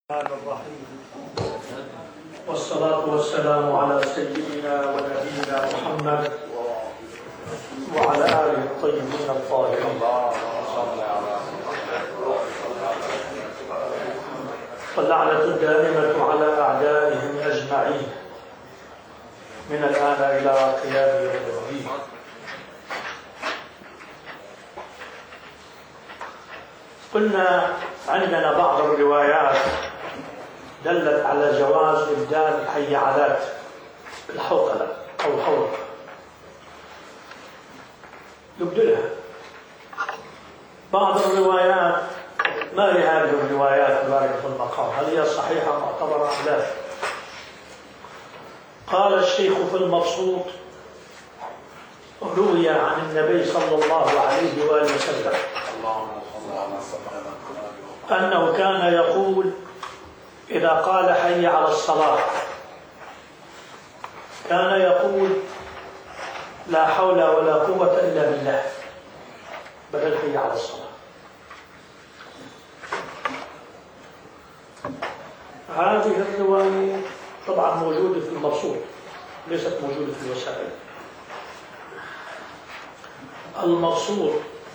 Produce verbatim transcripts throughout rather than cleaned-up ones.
الرحمن الرحيم والصلاة والسلام على سيدنا ونبينا محمد وعلى آله الطيبين الطاهرين واللعنة الدائمة على أعدائهم أجمعين من الآن إلى قيام يوم الدين. قلنا عندنا بعض الروايات دلت على جواز إبدال الحيعلات الحوقلة أو الحوقة، يبدلها. بعض الروايات ما هي هذه الروايات الواردة في المقام؟ هل هي صحيحة معتبرة أم لا؟ قال الشيخ في المبسوط: روي عن النبي صلى الله عليه وآله وسلم أنه كان يقول إذا قال حي على الصلاة كان يقول لا حول ولا قوة إلا بالله بدل حي على الصلاة. هذه الرواية طبعا موجودة في المبسوط، ليست موجودة في الوسائل. المبسوط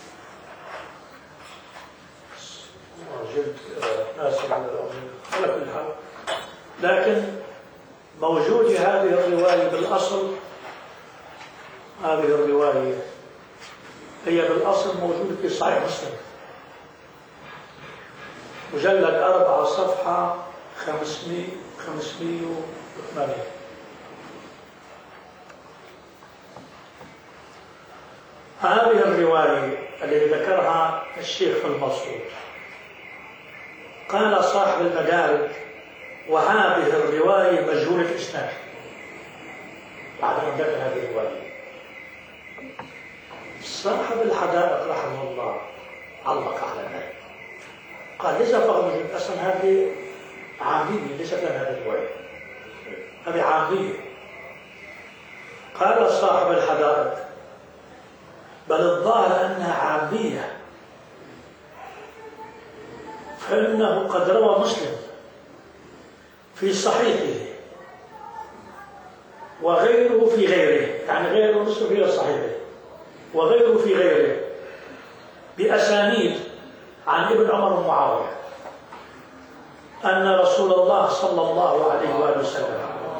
ناس على كل حال، لكن موجود هذه الرواية بالأصل. هذه الرواية هي بالأصل موجودة في صحيح مسلم، مجلد أربعة صفحة خمسمائة وثمانية. هذه الرواية التي ذكرها الشيخ في المبسوط قال صاحب المدارك: وهذه الرواية مجهولة الإسناد. بعد أن ذكر هذه الرواية صاحب الحدائق رحمه الله علق على ذلك، قال: ليس فقط مجهولة، أصلا هذه عامية، ليست لنا هذه الرواية، هذه عامية. قال صاحب الحدائق: بل الظاهر أنها عامية، فإنه قد روى مسلم في صحيحه وغيره في غيره، يعني غير مسلم في صحيحه وغيره في غيره، بأسانيد عن ابن عمر ومعاوية أن رسول الله صلى الله عليه وآله وسلم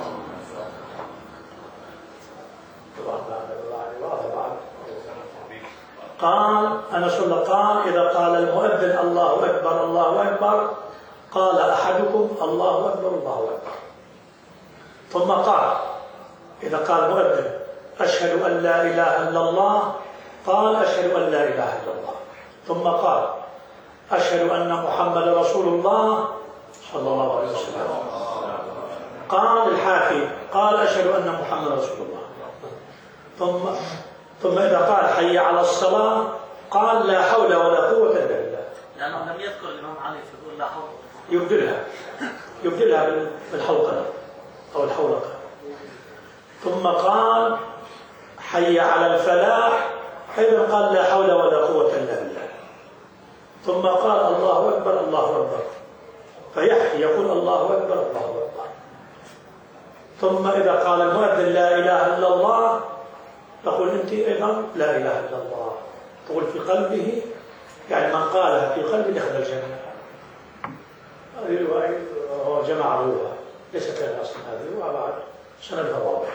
قال أن رسول الله قال: إذا قال المؤذن الله أكبر الله أكبر قال أحدكم الله أكبر الله أكبر. ثم قال: إذا قال المؤذن أشهد أن لا إله إلا الله قال أشهد أن لا إله إلا الله. ثم قال: أشهد أن محمد رسول الله صلى الله عليه وسلم. قال الحاكم: قال أشهد أن محمد رسول الله. ثم ثم إذا قال حي على الصلاة قال لا حول ولا قوة إلا بالله، لأنه لم يذكر الإمام علي فيقول لا حول. يبدلها يبدلها بالحوقلة أو الحولقة. ثم قال حي على الفلاح، أيضا قال لا حول ولا قوة إلا بالله. ثم قال الله أكبر الله أكبر، فيحكي يقول الله أكبر الله أكبر. ثم إذا قال المؤذن لا إله إلا الله تقول أنت أيضا لا إله إلا الله، تقول في قلبه، يعني من قالها في قلبه دخل الجنة. هذه رواية جمع روها، ليست لها أصل. هذه رواية بعد سندها واضح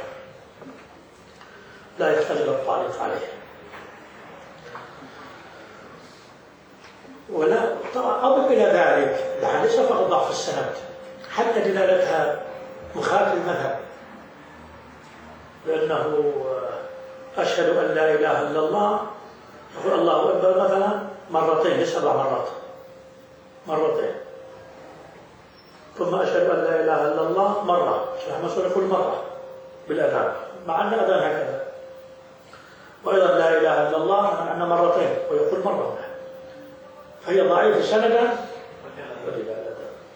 لا يحتاج إلى التعليق عليها. ولا طبعا أضف إلى ذلك، يعني ليس فقط ضعف السند، حتى دلالتها مخالف المذهب، لأنه أشهد أن لا إله إلا الله يقول الله أكبر مثلا مرتين، ليس أربع مرات، مرتين. ثم أشهد أن لا إله إلا الله مرة، شيخ مسعود يقول مرة بالأذان، مع أن الأذان هكذا. وأيضا لا إله إلا الله مع أن مرتين ويقول مرة، فهي ضعيفة سندا ودلالة.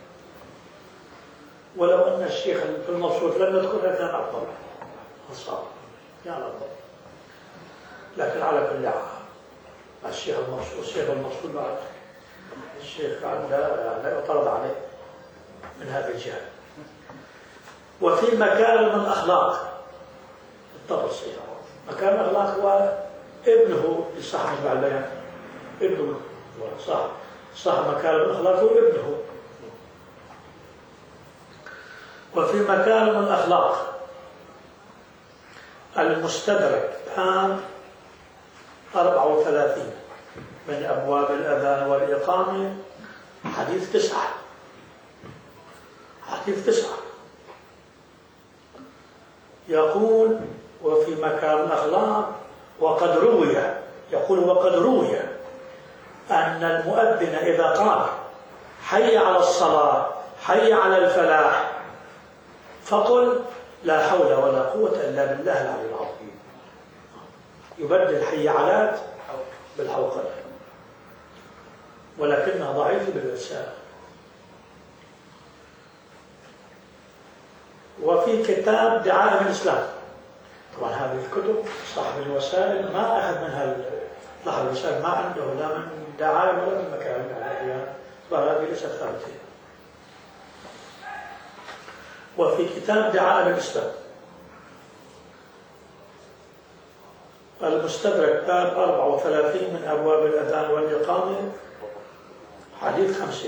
ولو أن الشيخ في المبسوط لم يذكرها كان أفضل، الصواب كان أفضل. لكن على كل حال الشيخ المقصود الشيخ المقصود بعد الشيخ بعد لا لا يعترض عليه، هذه الجهة. وفي مكارم الأخلاق الطبرسي، مكارم الأخلاق هو ابنه لصاحب مجمع البيان، ابنه صاحب صاحب مكارم الأخلاق هو ابنه. وفي مكارم الأخلاق المستدرك باب أربعة وثلاثين من أبواب الأذان والإقامة، حديث تسعة، حديث تسعة يقول: وفي مكان الأخلاق وقد روي، يقول وقد روي أن المؤذن إذا قال حي على الصلاة حي على الفلاح فقل لا حول ولا قوة إلا بالله العلي العظيم. يبدل حي علات بالحوقلة، ولكنها ضعيفة بالإرسال. وفي كتاب دعائم الإسلام، طبعا هذه الكتب صاحب الوسائل ما أخذ منها، صاحب الوسائل ما عنده لا من دعائم ولا من مكارم الأخلاق، فهذه ليست ثابتة. وفي كتاب دعائم الإسلام المستدرك باب أربعة وثلاثين من أبواب الأذان والإقامة، حديث خمسة.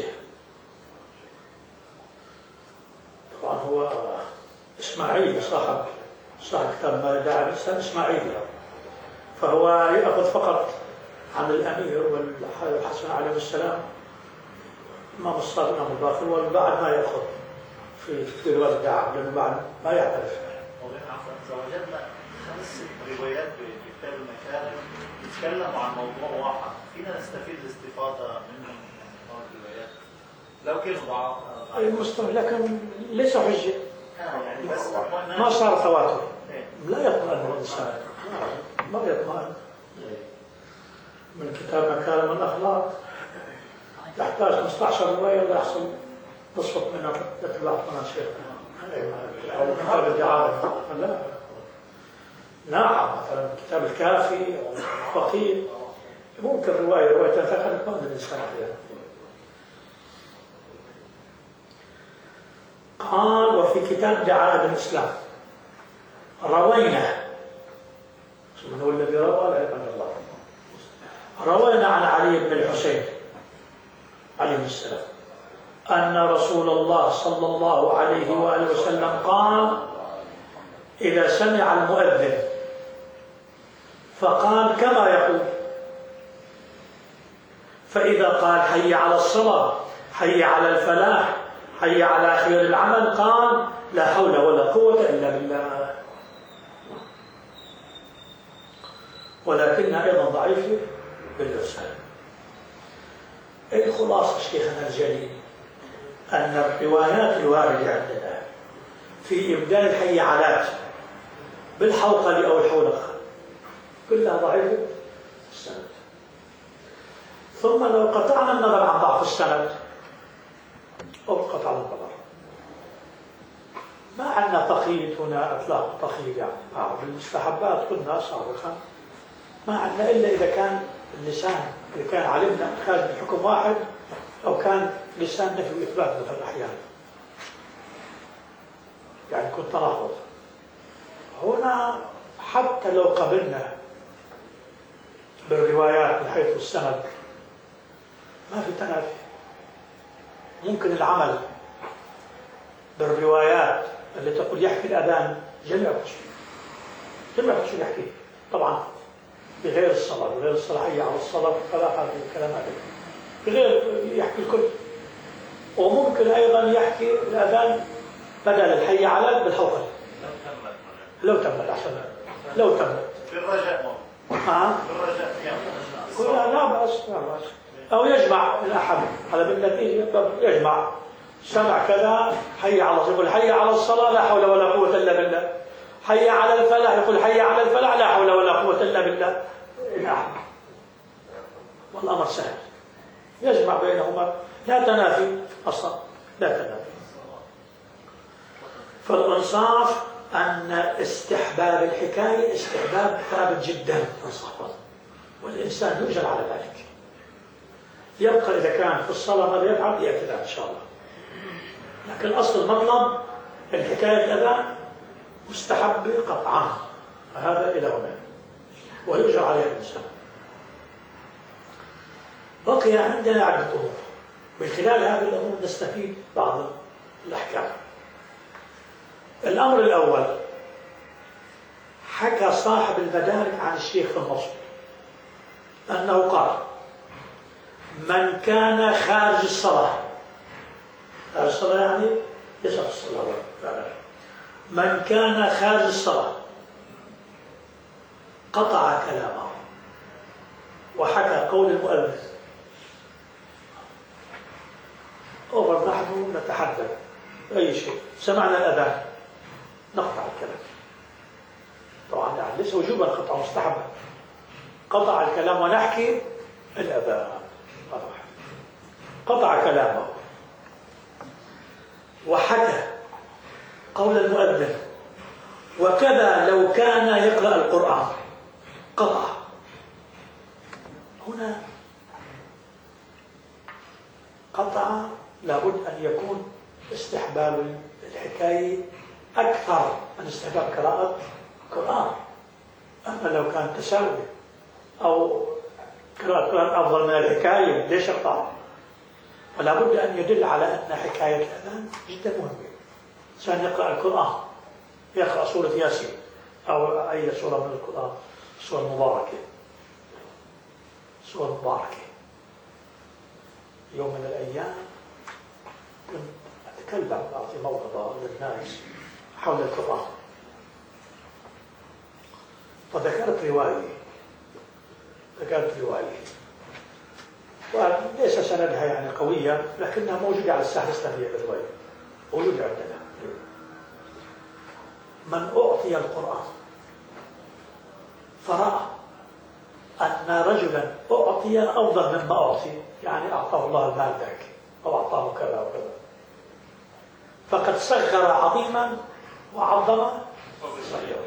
طبعا هو إسماعيل صاحب صاحب كتاب دعائم الإسلام إسماعيل، فهو يأخذ فقط عن الأمير والحسن عليه السلام، الإمام الصادق الإمام الباقر، والبعد ما يأخذ في في رواية الدعاء لأنه بعد ما يعترف. وجدنا خمس روايات بكتاب المكارم يتكلموا عن موضوع واحد، فينا نستفيد الاستفاضة منهم من الروايات لو كانوا ضعاف. المصطلح لكن ليس حجة، يعني بس ما صار تواتر، لا يطمئن الإنسان، ما يطمئن. من كتاب مكارم الأخلاق يحتاج خمسة عشر رواية لا يحصل نصف منها يطلع مناشير أو كتاب الدعاء. لا نعم، مثلا كتاب الكافي أو الفقيه ممكن رواية روايتين ثلاثة تكون الإنسان فيها. قال: وفي كتاب دعاء الإسلام روينا، من هو الذي روى؟ لا يقل الله. روينا عن علي بن الحسين عليه السلام أن رسول الله صلى الله عليه وآله وسلم قال: إذا سمع المؤذن فقال كما يقول، فإذا قال حي على الصلاة حي على الفلاح حي على خير العمل قال لا حول ولا قوة إلا بالله. ولكنها أيضا ضعيفة بالإرسال. الخلاصة شيخنا الجليل أن الروايات الواردة عندنا في إبدال الحي علات بالحوقل أو الحولقة كلها ضعيفة السند. ثم لو قطعنا النظر عن ضعف السند أو قطع النظر، ما عندنا تقييد هنا، إطلاق تقييد يعني آه بالمستحبات قلنا سابقا، ما عندنا إلا إذا كان اللسان إذا كان علمنا اتخاذ الحكم واحد أو كان لسان نفي وإثبات مثل الأحيان، يعني كنت تناقض. هنا حتى لو قبلنا بالروايات من حيث السند ما في تنافي، ممكن العمل بالروايات اللي تقول يحكي الأذان جميع الخشوع جميع الخشوع يحكي، طبعا بغير الصلاة بغير الصلاة حي على الصلاة فلا هذه الكلام هذا بغير يحكي الكل. وممكن أيضا يحكي الأذان بدل الحي على بالحوقل لو تمت أحسن لو تمت في الرجاء ها في الرجاء كلها لا بأس لا بأس. أو يجمع الأحد على بالنتيجة يجمع سمع كذا حي على يقول حي على الصلاة لا حول ولا قوة إلا بالله، حي على الفلاح يقول حي على الفلاح لا حول ولا قوة إلا بالله الأحد، والأمر سهل يجمع بينهما لا تنافي أصلا لا تنافي. فالإنصاف أن استحباب الحكاية استحباب ثابت جدا إنصافا، والإنسان يؤجر على ذلك. يبقى إذا كان في الصلاة ماذا يفعل يأتي إن شاء الله. لكن أصل المطلب الحكاية الأذان مستحب قطعا، هذا إلى هنا ويؤجر عليه الإنسان. بقي عندنا عدة أمور، من خلال هذه الأمور نستفيد بعض الأحكام. الأمر الأول، حكى صاحب المدارك عن الشيخ في الموصول أنه قال: من كان خارج الصلاة، خارج الصلاة يعني يسأل الصلاة، من كان خارج الصلاة قطع كلامه وحكى قول المؤلف. أوفر نحن نتحدث أي شيء، سمعنا الأذان نقطع الكلام، طبعا يعني ليس وجوبا، قطع مستحبا، قطع الكلام ونحكي الأذان، قطع كلامه وحكى قول المؤذن. وكذا لو كان يقرأ القرآن قطع. هنا قطع لابد أن يكون استحباب الحكاية أكثر من استحباب قراءة القرآن. أما لو كان تساوي أو قراءة القرآن أفضل من الحكاية ليش قطع؟ ولا بد أن يدل على أن حكاية الأذان جدا مهمة. إنسان يقرأ القرآن، يقرأ سورة ياسين أو أي سورة من القرآن، سورة مباركة، سورة مباركة. يوم من الأيام كنت أتكلم أعطي موعظة للناس حول القرآن، فذكرت رواية ذكرت رواية وليس سندها يعني قوية، لكنها موجودة على الساحة الإسلامية الرواية، موجودة عندنا. من أعطي القرآن فرأى أن رجلا أعطي أفضل مما أعطي، يعني أعطاه الله المال ذاك أو أعطاه كذا وكذا، فقد صغر عظيما وعظم صغيرا.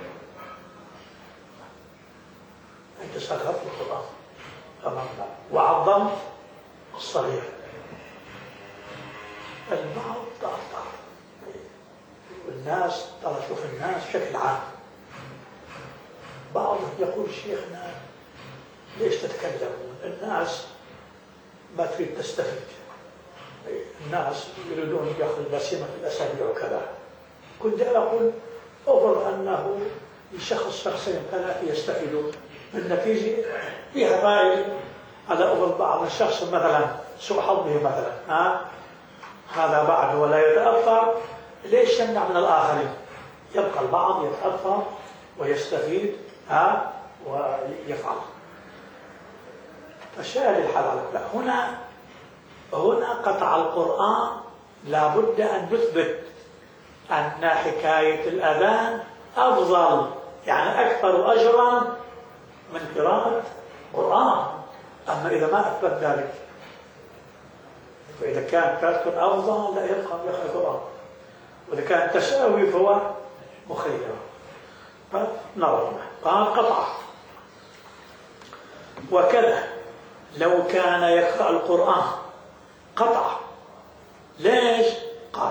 أنت صغرت القرآن أمامنا وعظم الصغير. البعض تأثر، والناس ترى شوف الناس بشكل عام، بعضهم يقول شيخنا ليش تتكلمون؟ الناس ما تريد تستفيد، الناس يريدون ياخذ بسيمة في الأسابيع وكذا. كنت أقول أفضل أنه يشخص شخصين ثلاثة يستفيدون بالنتيجة. فيها رأي على أفضل بعض الشخص مثلا سوء حظه مثلا، ها هذا بعد ولا يتأثر، ليش يمنع من الآخرين؟ يبقى البعض يتأثر ويستفيد ها ويفعل. فشاهد الحال على لا. هنا هنا قطع القرآن لابد أن نثبت أن حكاية الأذان أفضل، يعني أكثر أجرا من قراءة القرآن. أما إذا ما أثبت ذلك، فإذا كان ترك أفضل لا يبقى يقرأ القرآن، وإذا كان تساوي فهو مخير. فنرى قال قطع. وكذا لو كان يقرأ القرآن قطع. ليش؟ قال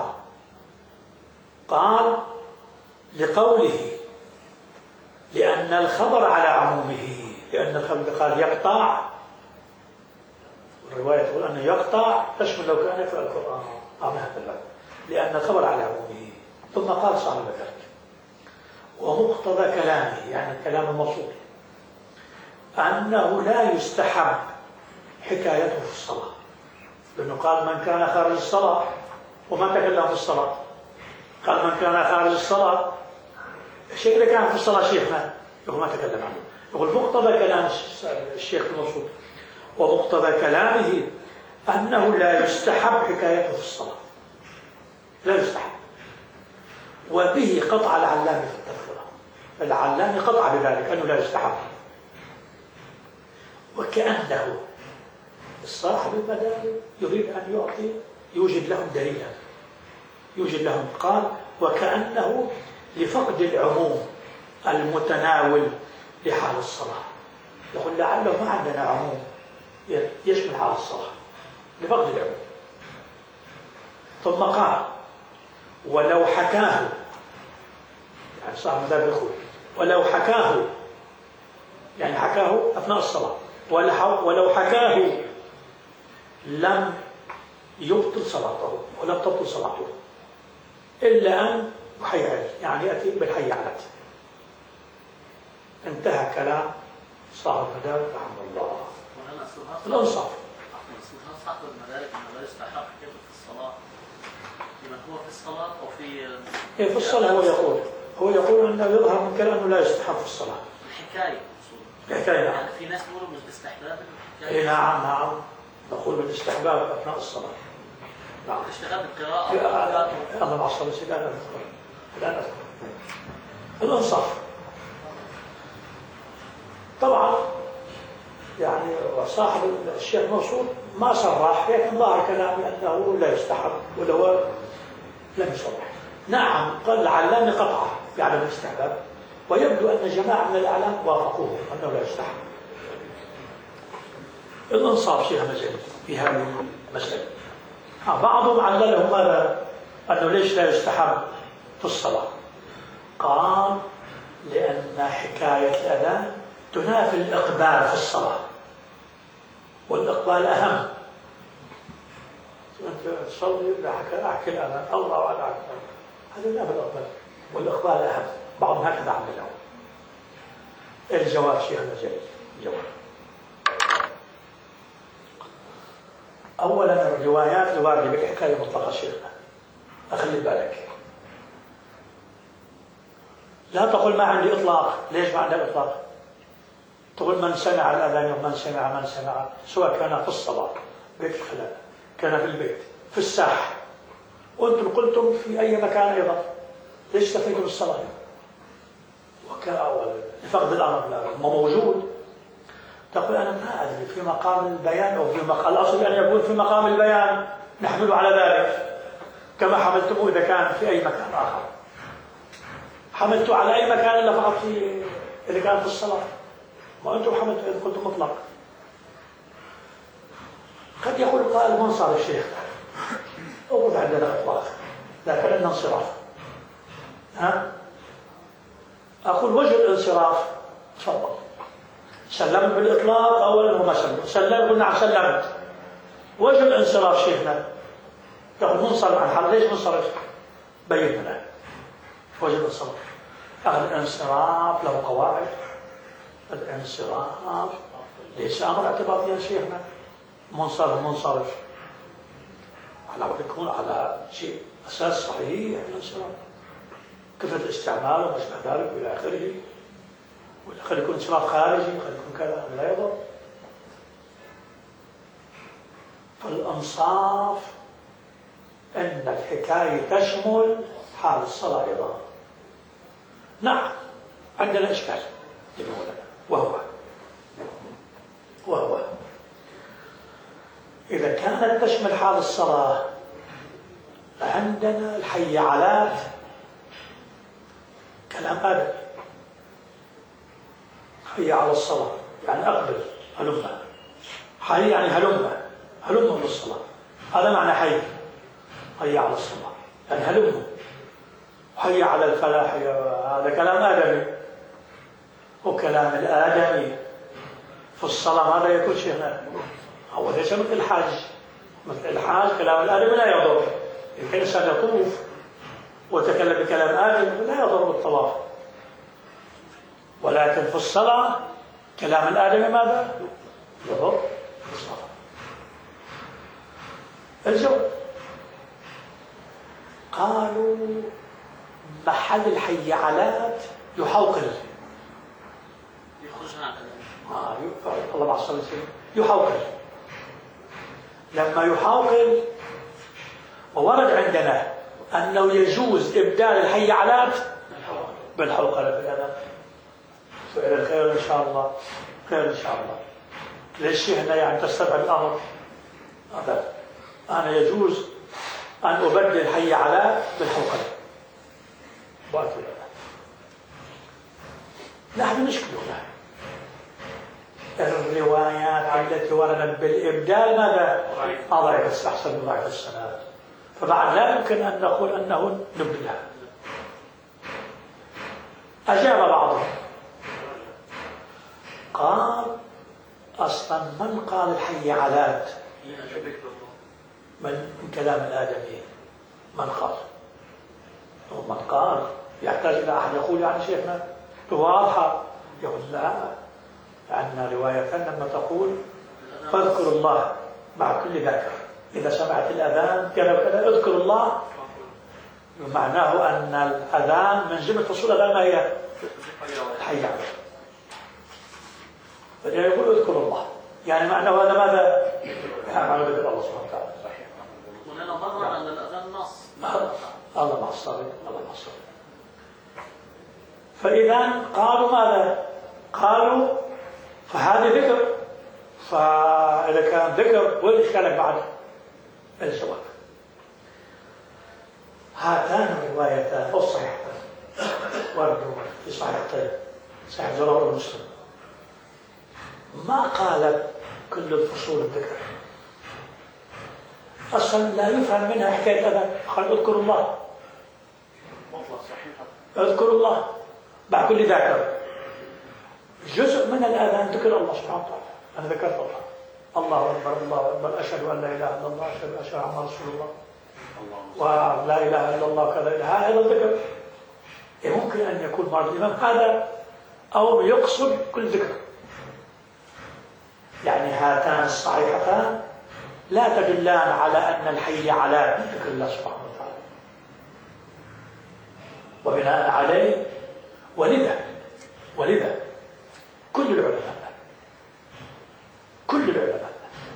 قال لقوله لأن الخبر على عمومه، لأن الخبر قال يقطع، الرواية تقول أنه يقطع تشمل لو كان يقرأ القرآن أعمل هذا، لأن الخبر على عمومه. ثم قال صاحب ذلك ومقتضى كلامه، يعني الكلام الموصول، أنه لا يستحب حكايته في الصلاة، لأنه قال من كان خارج الصلاة وما تكلم في الصلاة. قال من كان خارج الصلاة، الشيخ اللي كان في الصلاة شيخنا يقول ما تكلم عنه، يقول مقتضى كلام الشيخ الموصول ومقتضى كلامه أنه لا يستحب حكايته في الصلاة، لا يستحب. وبه قطع العلامي في التذكرة، العلامي قطع بذلك أنه لا يستحب. وكأنه الصاحب المدارك يريد أن يعطي يوجد لهم دليلا، يوجد لهم. قال وكأنه لفقد العموم المتناول لحال الصلاة، يقول لعله ما عندنا عموم يشمل حال الصلاة لفقد العموم. ثم قال ولو حكاه، يعني صاحب المذهب يقول ولو حكاه، يعني حكاه أثناء الصلاة، ولو حكاه لم يبطل صلاته ولم تبطل صلاته إلا أن يحيي عليه، يعني يأتي بالحي عليه. انتهى كلام صاحب المذهب رحمه الله. الأنصاف صاحب المدارك أنه لا يستحق كيف في الصلاة لمن هو في الصلاة أو في إيه في الصلاة. هو يقول هو يقول أنه يظهر من كلامه لا يستحق في الصلاة. الحكاية الحكاية نعم. يعني في ناس يقولوا مش باستحباب إيه نعم نعم نقول بالاستحباب أثناء الصلاة. نعم. اشتغال بالقراءة. الله مع الصلاة الآن أذكر الآن أذكر الأنصاف. طبعا يعني صاحب الشيخ منصور ما صرح، لكن ظاهر كلامي أنه لا يستحب ولو لم يصرح. نعم قال العلامي قطعه بعدم الاستحباب، ويبدو أن جماعة من الأعلام وافقوه أنه لا يستحب. الإنصاف شيخ مجال في هذه المسألة. بعضهم علله ماذا؟ أنه ليش لا يستحب في الصلاة؟ قال لأن حكاية الأذان تنافي الإقبال في الصلاة، والإقبال أهم. أنت تصلي أحكي الأذان الله وعلى أكبر، هذا ينافي الإقبال، والإقبال أهم. بعضهم هكذا عمله. الجواب شيخ المجال. الجواب أولا الروايات الواردة بالحكاية مطلقة شيخنا، أخلي بالك، لا تقول ما عندي إطلاق. ليش ما عندي إطلاق؟ تقول من سمع الأذان ومن سمع من سمع، سواء كان في الصلاة بيت الخلاء، كان في البيت، في الساحة، وأنتم قلتم في أي مكان أيضا. ليش تفيدوا بالصلاة؟ لفقد الأمر لا ما موجود. تقول أنا ما أدري في مقام البيان أو في مقام الأصل أن يكون في مقام البيان، نحمله على ذلك كما حملتموه إذا كان في أي مكان آخر. حملته على أي مكان إلا فقط في إذا كان في الصلاة، وأنتم حملتوا إذا كنتم مطلق. قد يقول قائل منصر الشيخ أقول عندنا إطلاق لكن عندنا انصراف. ها؟ أقول وجه الانصراف تفضل. سلمت بالإطلاق أولا وما سلمت سلمت قلنا نعم سلمت. وجه الانصراف شيخنا يقول منصرف عن حال. ليش منصرف؟ بين لنا وجه الانصراف. أخذ الانصراف له قواعد. الانصراف ليس أمر اعتباطي يا شيخنا. منصرف منصرف على يكون على شيء أساس صحيح. الانصراف كثرة الاستعمال وما شابه ذلك إلى آخره، قد يكون انصراف خارجي، قد يكون كذا لا يضر. فالأنصاف أن الحكاية تشمل حال الصلاة أيضا. نعم عندنا إشكال وهو وهو إذا كانت تشمل حال الصلاة عندنا الحيعلات كلام آدم. حي على الصلاة يعني أقبل هلمة. حي يعني هلمة هلمة للصلاة، هذا معنى حي. حي على الصلاة يعني هلمة. حي على الفلاح هذا كلام آدمي، وكلام الآدمي في الصلاة هذا يكون شيئا هو ليس مثل الحاج. مثل الحاج كلام الآدمي لا يضر. الإنسان يطوف وتكلم بكلام آدمي لا يضر بالطواف، ولكن في الصلاة كلام الآدمي ماذا؟ يضر في الصلاة. الجواب قالوا محل الحيعلات يحوقل. يخرج هكذا. آه الله مع الصلاة يحوقل. لما يحوقل وورد عندنا أنه يجوز إبدال الحيعلات بالحوقلة في الأذان. فإلى الخير إن شاء الله، خير إن شاء الله. ليش هنا يعني تستبعد الأمر هذا؟ أنا يجوز أن أبدل حي على بالحوقلة. باطل. نحن نشكلها الروايات التي وردت بالإبدال ماذا؟ ضعيف. استحسن ضعيف السند. فبعد لا يمكن أن نقول أنه نبلة. أجاب بعضهم قال أصلا من قال الحي علات من كلام الآدميين؟ من قال؟ ومن قال يحتاج إلى أحد يقول يعني شيخنا واضحة، يقول لا، عندنا رواية لما تقول فاذكروا الله مع كل ذكر، إذا سمعت الأذان كذا وكذا اذكر الله، معناه أن الأذان من جملة فصول الأذان ما هي؟ الحي على. فيقول اذكروا الله، يعني معناه هذا ماذا؟ يعني معناه ذكر الله سبحانه وتعالى. ولنا مرة أن الأذان نص. الله مع الصابرين، الله مع الصابرين. فإذا قالوا ماذا؟ قالوا فهذا ذكر، فإذا كان ذكر وين إشكالك بعد؟ الجواب هاتان الروايتان الصحيحتان وردوا في صحيحتين صحيح زرار المسلم ما قالت كل الفصول الذكر، أصلا لا يفهم منها حكاية أذان. قال اذكروا الله مطلق صحيحة، اذكروا الله بعد كل ذاكر. جزء من الأذان ذكر الله سبحانه وتعالى، أنا ذكرت الله، الله أكبر الله أكبر، أشهد أن لا إله إلا الله، أشهد أشهد أن محمدا رسول الله، ولا إله إلا الله كذا، هذا الذكر. ممكن أن يكون مرض الإمام هذا أو يقصد كل ذكر. يعني هاتان الصحيحتان لا تدلان على أن الحي على ذكر الله سبحانه وتعالى، وبناء عليه ولذا ولذا كل العلماء كل العلماء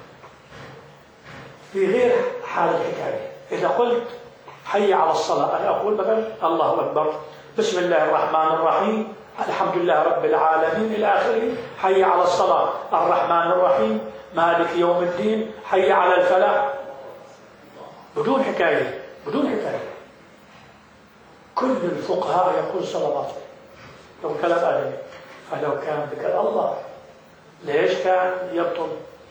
في غير حال الحكاية إذا قلت حي على الصلاة أنا أقول مثلا الله أكبر، بسم الله الرحمن الرحيم، الحمد لله رب العالمين إلى آخره، حي على الصلاة، الرحمن الرحيم، مالك يوم الدين، حي على الفلاح، بدون حكاية بدون حكاية. كل الفقهاء يقول صلوات لو كلام آدمي، فلو كان ذكر الله ليش كان يبطل؟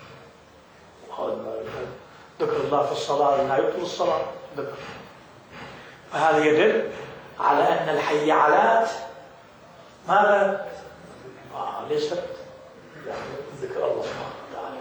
ذكر الله في الصلاة لا يبطل الصلاة ذكر. فهذا يدل على أن الحي علات ماذا؟ آه ليست يعني ذكر الله سبحانه وتعالى.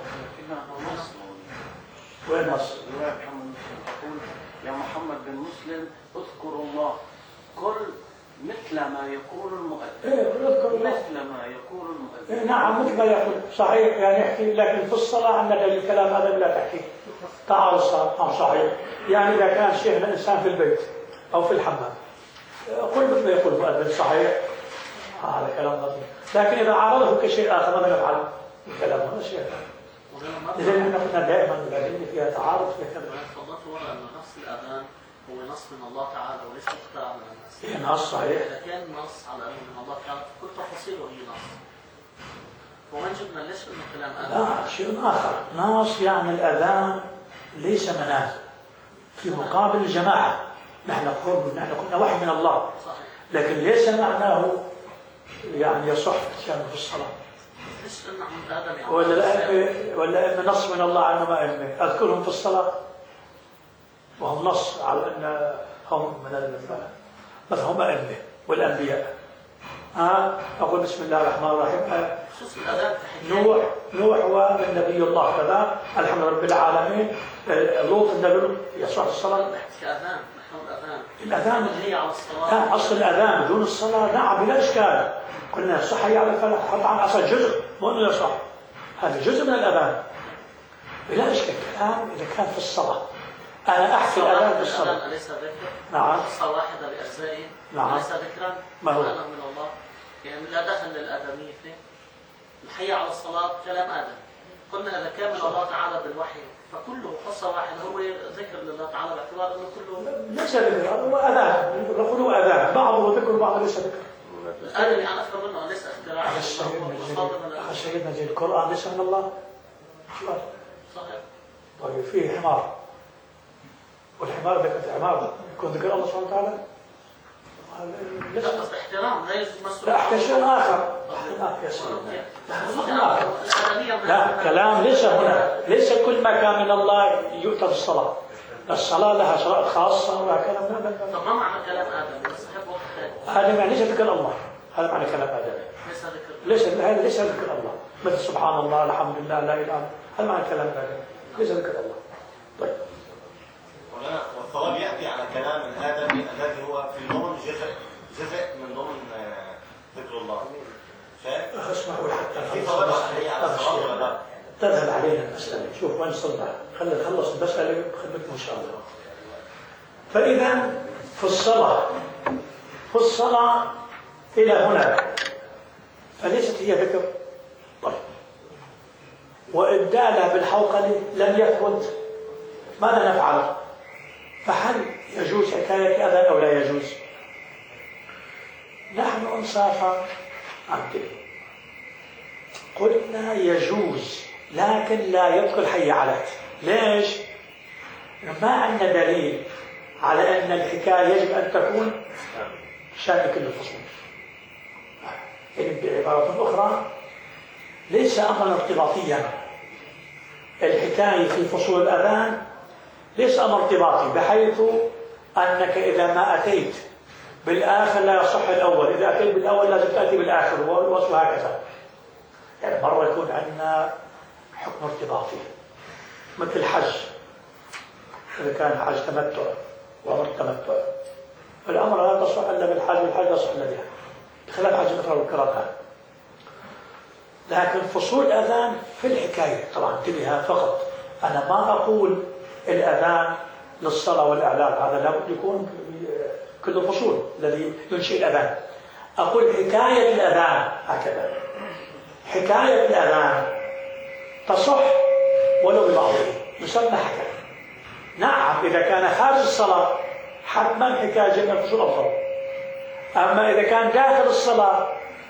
وين نص؟ تقول يا محمد بن مسلم اذكر الله قل مثل ما يقول المؤذن. إيه اذكر الله مثل ما يقول المؤذن. إيه نعم مثل ما يقول صحيح، يعني يحكي، لكن في الصلاة عندنا الكلام هذا لا تحكي تعالوا الصلاة صحيح. يعني إذا كان شيخنا الإنسان في البيت أو في الحمام قل مثل ما يقول المؤذن صحيح، هذا كلام لطيف. لكن إذا عارضه كشيء آخر ماذا نفعل؟ الكلام هذا شيء إذا نحن كنا دائما الأدلة فيها تعارض فيها كذا. تفضلت ورا أن نص الأذان هو نص من الله تعالى وليس مخترع من الناس. إيه نص صحيح. إذا كان نص على أنه من الله تعالى كل تفاصيله هي نص. ومن جبنا ليش من كلام أذان؟ لا شيء آخر، نص يعني الأذان ليس منازل في مقابل الجماعة. نحن نقول نحن كنا وحي من الله صحيح. لكن ليس معناه يعني يصح كان في الصلاة. ليش إنه من آدم يعني؟ ولا الأئمة ولا أئمة نص من الله عنهم أئمة أذكرهم في الصلاة وهم نص على أن هم من مثلا هم أئمة والأنبياء. ها أقول بسم الله الرحمن الرحيم. خصوص الأذان نوح نوح والنبي الله كذا الحمد لله رب العالمين. لوط النبي يصح الصلاة. كأذان نحن الأذان. الأذان هي على الصلاة. لا أصل الأذان بدون الصلاة نعم بلا إشكال. قلنا يصح على الفلاح طبعا أصل جزء مو إنه يصح، هذا جزء من الأذان بلا إشكال. كلام إذا كان في الصلاة أنا أحكي الأذان في الصلاة. أليس ذكر؟ نعم. قصة واحدة بأجزائه. نعم. أليس ذكرا؟ ما هو؟ من الله. يعني لا دخل للآدمية فيه. الحي على الصلاة كلام آدم. قلنا إذا كان من الله تعالى بالوحي فكله قصة واحدة هو ذكر لله تعالى باعتبار أنه كله ليس ذكر، هو أذان، نقول هو أذان، بعضه ذكر وبعضه ليس ذكر. الآدم يعني أفهم منه ليس اختراع. أخي سيدنا زي القرآن ليس من الله. صحيح. طيب فيه حمار والحمار ذكر حمار يكون ذكر الله سبحانه وتعالى. لا بس احترام لا يجوز مسؤول. لا أحكي شيء آخر. يا سيدنا لا كلام ليس هنا، ليس كل ما كان من الله يؤتى بالصلاة. الصلاة لها شرائط خاصة وهكذا. طب ما معنى كلام آدم؟ بس أحب وقت ثاني. هذا معنى ليس ذكر الله، هذا معنى كلام آدم. ليس ذكر. ليس هذا ليس ذكر الله، مثل سبحان الله الحمد لله لا إله إلا الله، هذا معنى كلام آدم، ليس ذكر الله. طيب. والصواب يأتي على كلام آدم الذي هو في ضمن جزء جزء من ضمن ذكر الله. اسمعوا حتى في صواب عليه على الصواب ولا لا؟ تذهب علينا المسألة، شوف وين صلنا، خلينا نخلص المسألة بخدمتكم إن شاء الله. فإذا في الصلاة في الصلاة إلى هنا فليست هي ذكر. طيب. وإبدالها بالحوقلة لم يثبت، ماذا نفعل؟ فهل يجوز حكاية أذان أو لا يجوز؟ نحن إنصافا عن كده قلنا يجوز، لكن لا يدخل حي علات. ليش؟ ما عندنا دليل على أن الحكاية يجب أن تكون شاملة كل الفصول. يعني بعبارة أخرى ليس أمرا ارتباطيا. الحكاية في فصول الأذان ليس أمر ارتباطي بحيث أنك إذا ما أتيت بالآخر لا يصح الأول، إذا أتيت بالأول لازم تأتي بالآخر وهكذا. يعني مرة يكون عندنا حكم ارتباطي مثل الحج، إذا كان حج تمتع وعمر تمتع الأمر لا تصح إلا بالحج والحج لا يصح إلا بها بخلاف حج الإفراد والقران. لكن فصول الأذان في الحكاية طبعا انتبه فقط، أنا ما أقول الأذان للصلاة والإعلان، هذا لابد يكون كل الفصول الذي ينشئ الأذان. أقول حكاية الأذان هكذا، حكاية الأذان تصح ولو ببعضه، يسمى حكاية. نعم إذا كان خارج الصلاة حتما حكاية جميع الفصول أفضل، أما إذا كان داخل الصلاة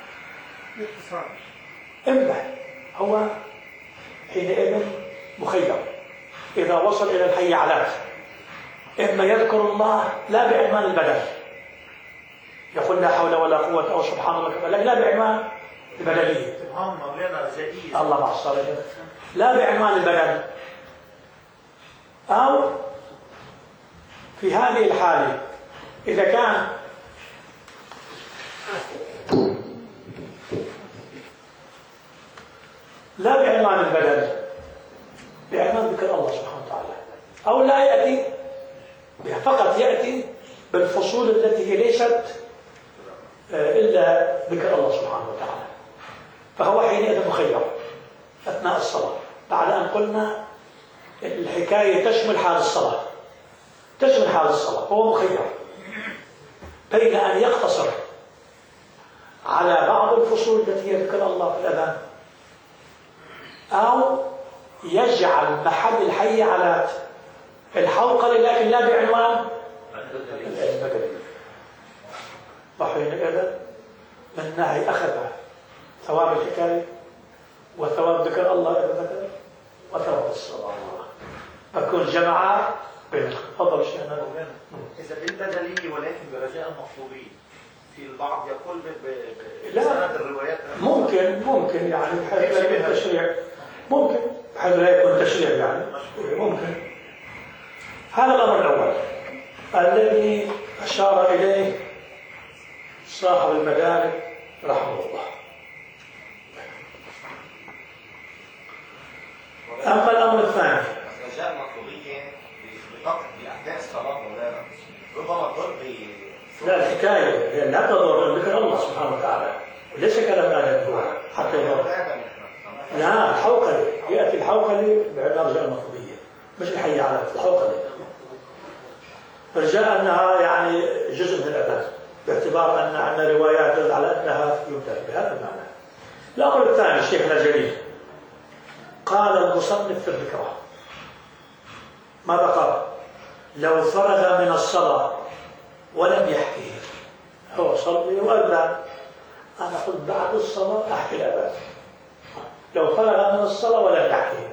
إما هو حينئذ مخير إذا وصل إلى الحي علات، إما يذكر الله لا بعنوان البدن يقول لا حول ولا قوة أو سبحان الله كما، لا بعنوان البدنية الله مع الصلاة، لا بعنوان البدن. أو في هذه الحالة إذا كان لا بعنوان البدن بعنوان ذكر الله سبحانه وتعالى، أو لا يأتي فقط يأتي بالفصول التي هي ليست إلا ذكر الله سبحانه وتعالى، فهو حينئذ مخير أثناء الصلاة، بعد أن قلنا الحكاية تشمل حال الصلاة تشمل حال الصلاة هو مخير بين أن يقتصر على بعض الفصول التي هي ذكر الله في الأذان، أو يجعل محل الحي على الحوقلة لكن لا بعنوان البدني، وحينئذ من نهي أخذ ثواب الحكاية وثواب ذكر الله إذا ذكر وثواب الصلاة، فكون جماعة بين. تفضل شيخنا. إذا بالبدنية ولكن برجاء المطلوبين، في البعض يقول بسند الروايات ممكن ممكن يعني بحيث لا يكون تشريع، ممكن بحيث لا يكون تشريع يعني ممكن. هذا الأمر الأول الذي أشار إليه صاحب المدارك رحمه الله. أما الأمر الثاني رجاء مطلوبية بفقط بأحداث الصلاة مولانا ربما تضر لا الحكاية لا تضر ذكر الله سبحانه وتعالى، وليس كلام آدم هو حتى يضر. لا الحوقلة يأتي الحوقلة بعنوان رجاء المطلوبية مش الحي على الحوقلة، رجاء أنها يعني جزء من الأذان باعتبار أن عندنا روايات تدل على أنها يبدأ بهذا المعنى. الأمر الثاني الشيخ الجليل قال المصنف في الذكرى ماذا قال؟ لو فرغ من الصلاة ولم يحكيه، هو صلي وأذن، أنا قلت بعد الصلاة أحكي الأذان، لو فرغ من الصلاة ولم يحكيه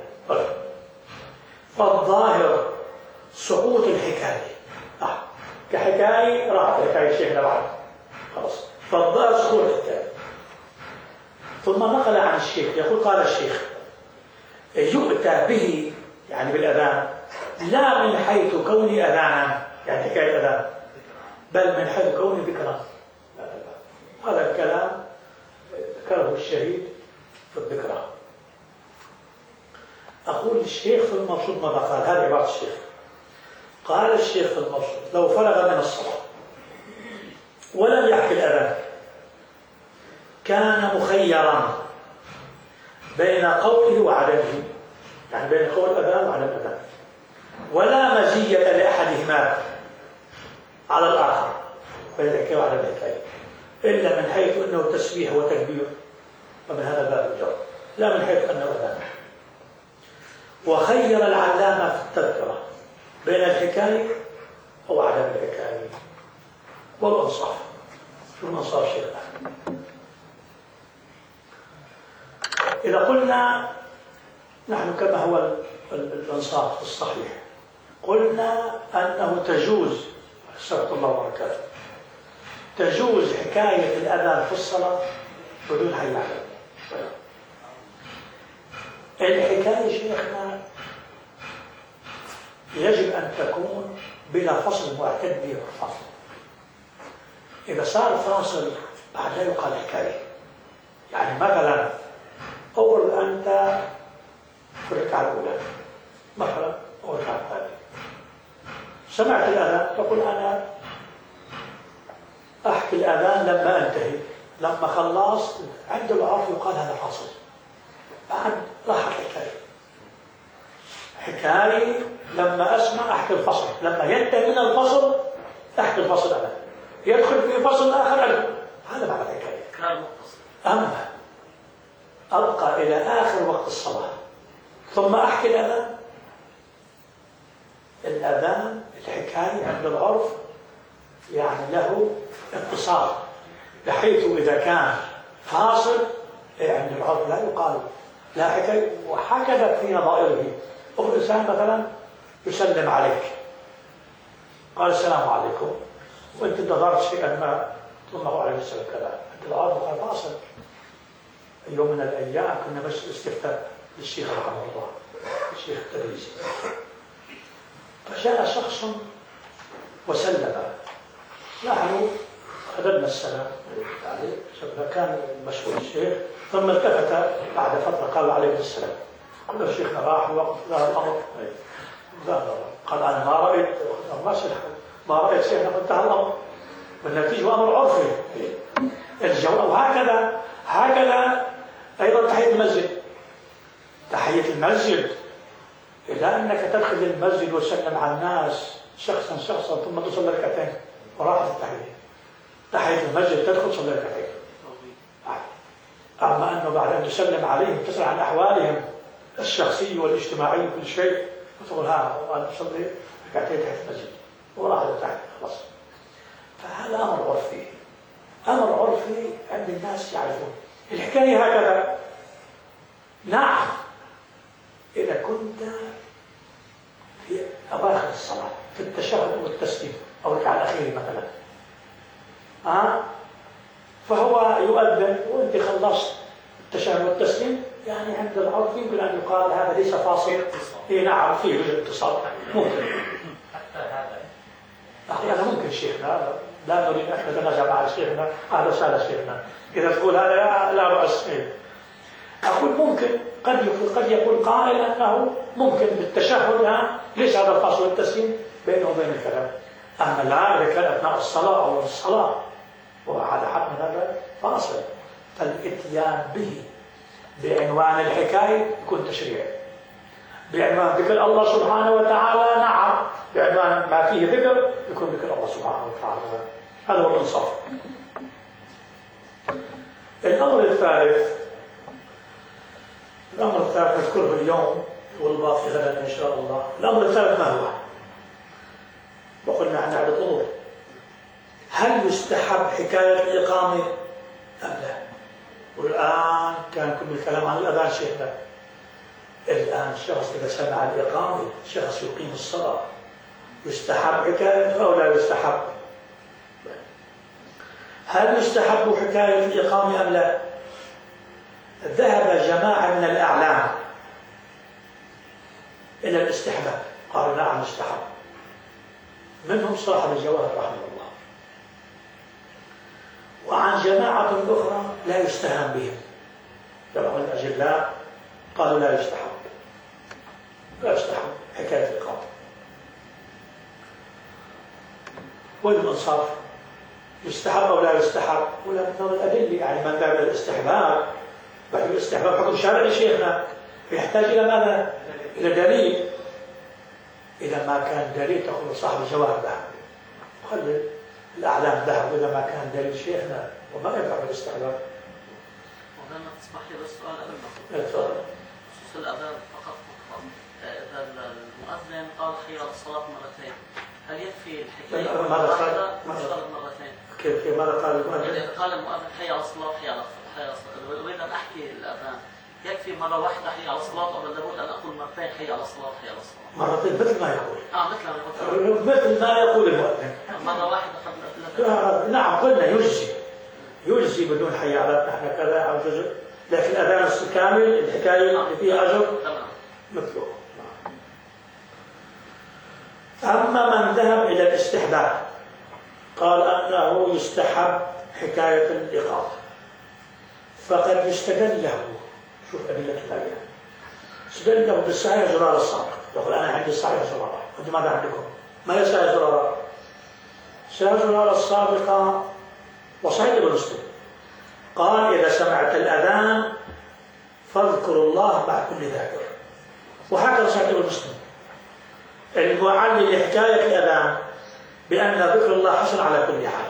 فالظاهر سقوط الحكاية آه. كحكاية راحت حكاية الشيخ بعد خلاص، فالظاهر سقوط الحكاية. ثم نقل عن الشيخ يقول قال الشيخ يؤتى به يعني بالأذان لا من حيث كوني أذانا يعني حكاية أذان، بل من حيث كوني ذكرا. هذا الكلام ذكره الشهيد في الذكرى. أقول الشيخ في المبسوط ماذا قال؟ هذه عبارة الشيخ. قال الشيخ في المبسوط: لو فرغ من الصلاة ولم يحكي الأذان كان مخيرا بين قوله وعدمه، يعني بين قول الأذان وعدم الأذان، ولا مزية لأحدهما على الآخر بين الحكاية وعدم الحكاية، إلا من حيث أنه تسبيح وتكبير، ومن هذا الباب الجر، لا من حيث أنه أذان. وخير العلامة في التذكرة بين الحكاية وعدم الحكاية والإنصاف. شو الإنصاف شيخ؟ إذا قلنا نحن كما هو الإنصاف الصحيح، قلنا أنه تجوز استغفر الله وبركاته تجوز حكاية الأذان في الصلاة بدون حي على الحكاية. شيخنا يجب أن تكون بلا فصل معتد به الفصل. إذا صار فاصل بعد لا يقال حكاية. يعني مثلا أول أنت في الركعة الأولى مثلا أو الركعة الثانية سمعت الأذان تقول أنا أحكي الأذان لما أنتهي، لما خلصت عند العرف يقال هذا فاصل، بعد راحت الحكاية. حكاية لما أسمع أحكي الفصل، لما ينتهي من الفصل أحكي الفصل أنا، يدخل في فصل آخر أنا. هذا معنى الحكاية. أما أبقى إلى آخر وقت الصلاة ثم أحكي الأذان، الأذان الحكاية عند العرف يعني له اتصال، بحيث إذا كان فاصل عند العرف لا يقال لا حكاية. وهكذا في نظائره. الإنسان مثلا يسلم عليك قال السلام عليكم وأنت انتظرت شيئا ما ثم هو عليه السلام كذا، عند العرف قال فاصل. يوم من الأيام كنا بس استفتاء للشيخ رحمه الله الشيخ التدريسي، فجاء شخص وسلم، نحن أدبنا السلام عليه كان مشهور الشيخ، ثم التفت بعد فترة قال عليه السلام. قلنا شيخنا راح وقت ظهر الأمر قال أنا ما رأيت ما رأيت شيخنا انتهى الأمر، والنتيجة أمر عرفي الجو. وهكذا هكذا أيضا تحية المسجد، تحية المسجد إذا أنك تدخل المسجد وتسلم على الناس شخصا شخصا ثم تصلي ركعتين وراحت التحية. تحية المسجد تدخل تصلي ركعتين. أما أنه بعد أن تسلم عليهم تسأل عن أحوالهم الشخصية والاجتماعية وكل شيء وتقول ها وأنا أصلي ركعتين تحية المسجد وراحت التحية خلاص. فهذا أمر عرفي، أمر عرفي عند الناس يعرفون. الحكاية هكذا. نعم إذا كنت في أواخر الصلاة في التشهد والتسليم أو الركعة الأخيرة مثلا أه؟ فهو يؤذن وأنت خلصت التشهد والتسليم، يعني عند العرف يمكن أن يقال هذا ليس فاصل. إيه نعم فيه اتصال ممكن حتى هذا أحيانا ممكن شيخنا لا نريد أن نتنازع مع شيخنا أهلا وسهلا شيخنا إذا تقول هذا لا بأس. أقول ممكن قد يقول قد يقول قائل أنه ممكن بالتشهد ليس هذا الفاصل والتسليم بينه وبين الكلام، أما لا إذا كان أثناء الصلاة أو الصلاة وهذا حق من هذا فاصل، فالإتيان به بعنوان الحكاية يكون تشريع، بعنوان ذكر الله سبحانه وتعالى نعم، بعنوان ما فيه ذكر يكون ذكر الله سبحانه وتعالى. هذا هو الإنصاف. الأمر الثالث الأمر الثالث نذكره اليوم والباقي غدا إن شاء الله. الأمر الثالث ما هو؟ وقلنا عن عدة أمور. هل يستحب حكاية الإقامة أم لا؟ والآن كان كل الكلام عن الأذان شيخنا. الآن الشخص إذا سمع الإقامة شخص يقيم الصلاة يستحب حكاية أو لا يستحب؟ هل يستحب حكاية الإقامة أم لا؟ ذهب جماعة من الأعلام إلى الاستحباب قالوا نعم استحب. منهم صاحب الجواهر رحمه الله. وعن جماعة أخرى لا يستهان بهم جماعة الأجلاء قالوا لا يستحب لا يستحب حكاية الإقامة. والمنصاف يستحب أو لا يستحب ولا من الأدلة، يعني من باب الاستحباب بعد الاستحباب حكم شرعي شيخنا يحتاج إلى ماذا؟ إلى دليل. إذا ما كان دليل تقول صاحب الجواهر ذهب، خلي الأعلام ذهب. إذا ما كان دليل شيخنا وما ينفع بالاستحباب. وهنا تسمح لي بس سؤال قبل ما تفضل. خصوص الأذان فقط فقط. إذا المؤذن قال حي على الصلاة مرتين، هل يكفي الحكاية ماذا قال؟ مشترك مرتين؟ كيف كيف ماذا قال المؤذن؟ إذا قال المؤذن حي على الصلاة حي على الصلاة حي على الصلاة، أريد أن أحكي الأذان، يكفي مرة واحدة حي على الصلاة أو لابد أن أقول مرتين حي على الصلاة حي على الصلاة؟ مرتين مثل ما يقول. آه مثل ما يقول. مثل ما يقول المؤذن. مرة واحدة قبل. نعم قلنا يجزي يجزي بدون حي على نحن كذا أو جزء، لكن الأذان الكامل الحكاية اللي فيها أجر مثله. أما من ذهب إلى الاستحباب قال أنه يستحب حكاية الإقامة، فقد يستدل له. شوف أدلة الآية. استدل له بالصحيح زرار الصادق، يقول أنا عندي الصحيح زرار، أنتم ماذا عندكم؟ ما هي صحيح زرار؟ صحيح زرار الصادقة وصحيح ابن مسلم قال إذا سمعت الأذان فاذكروا الله مع كل ذاكر، وهكذا صحيح ابن مسلم المعلل لحكاية الأذان بأن ذكر الله حسن على كل حال.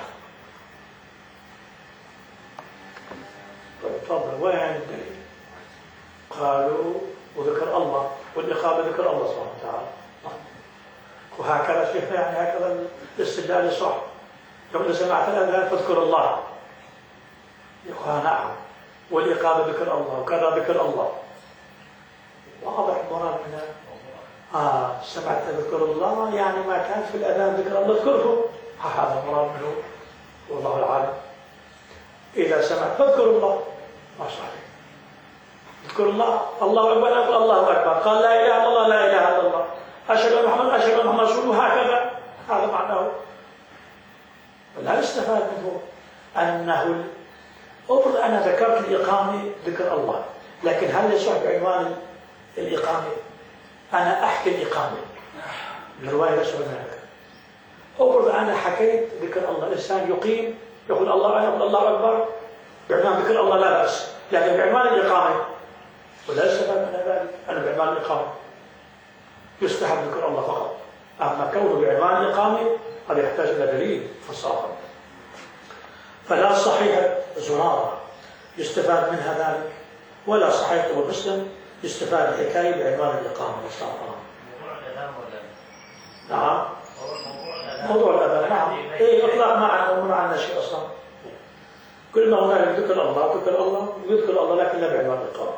تفضل وين الدليل؟ قالوا وذكر الله والإقامة ذكر الله سبحانه وتعالى، وهكذا شيخنا يعني هكذا الاستدلال صح. يقول سمعت الأذان فاذكر الله، يقول نعم، والإقامة ذكر الله وكذا ذكر الله، واضح المراد منها. آه سمعت ذكر الله يعني ما كان في الأذان ذكر الله اذكره، هذا المراد منه والله العالم. إذا سمعت فاذكر الله ما صحيح، اذكر الله الله أكبر يقول الله أكبر، قال لا إله إلا الله لا إله إلا الله، أشهد أن محمد أشهد أن محمد رسول الله، هكذا هذا معناه. ولا يستفاد منه أنه أفرض أنا ذكرت الإقامة ذكر الله، لكن هل يصح بعنوان الإقامة أنا أحكي الإقامة؟ الرواية لا شبه هذا. أفرض أنا حكيت ذكر الله، الإنسان يقيم يقول الله يقول الله أكبر بعنوان ذكر الله لا بأس، لكن بعنوان الإقامة ولا يستفاد من ذلك. أنا بعنوان الإقامة يستحب ذكر الله فقط، أما كونه بعنوان الإقامة هذا يحتاج إلى دليل فصاحة. فلا صحيح زرارة يستفاد منها ذلك، ولا صحيح ابن مسلم يستفاد الحكاية بعنوان الإقامة والصلاة. موضوع الأذان ولا نعم موضوع موضوع الأذان نعم إيه إطلاق ما عنه ما عندنا شيء أصلا. كل ما هنالك ذكر الله ذكر الله ويذكر الله لكن لا بعنوان الإقامة.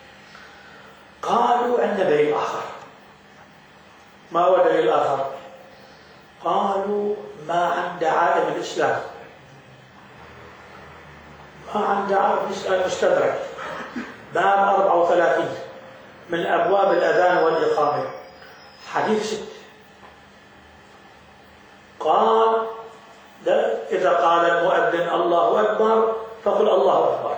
قالوا عندنا دليل آخر. ما هو دليل آخر؟ قالوا ما عن دعائم الإسلام، ما عن دعائم المستدرك باب أربعة وثلاثين من أبواب الأذان والإقامة حديث ست. قال إذا قال المؤذن الله أكبر فقل الله أكبر،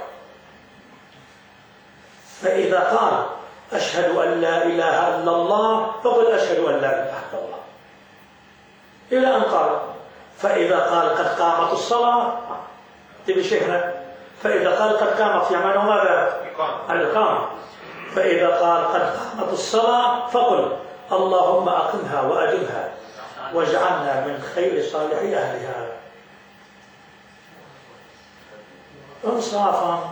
فإذا قال أشهد أن لا إله إلا الله فقل أشهد أن لا إله إلا الله، إلى أن قال فإذا قال قد قامت الصلاة تبي شيخنا، فإذا قال قد قامت يعني ماذا؟ الإقامة. فإذا قال قد قامت الصلاة فقل اللهم أقمها وأدمها واجعلنا من خير صالحي أهلها. إنصافا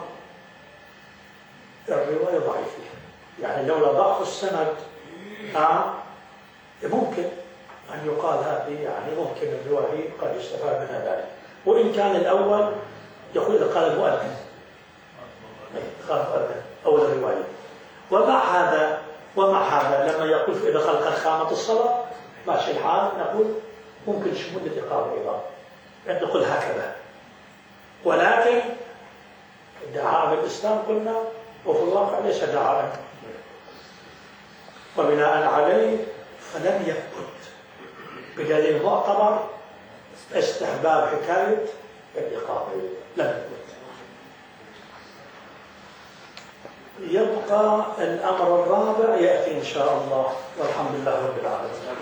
الرواية ضعيفة، يعني لولا ضعف السند آه ممكن أن يقال هذه يعني ممكن الرواية قد يستفاد منها ذلك، وإن كان الأول يقول إذا قال المؤذن قال المؤذن أول الرواية. ومع هذا ومع هذا لما يقول إذا قال قد قامت الصلاة ماشي الحال نقول ممكن شمول الإقامة أيضا نقول هكذا، ولكن دعائم الإسلام قلنا وفي الواقع ليس دعائم. وبناء عليه فلم يثبت بدليل معتبر استحباب حكاية الإقامة، لم يثبت. يبقى الأمر الرابع يأتي إن شاء الله، والحمد لله رب العالمين.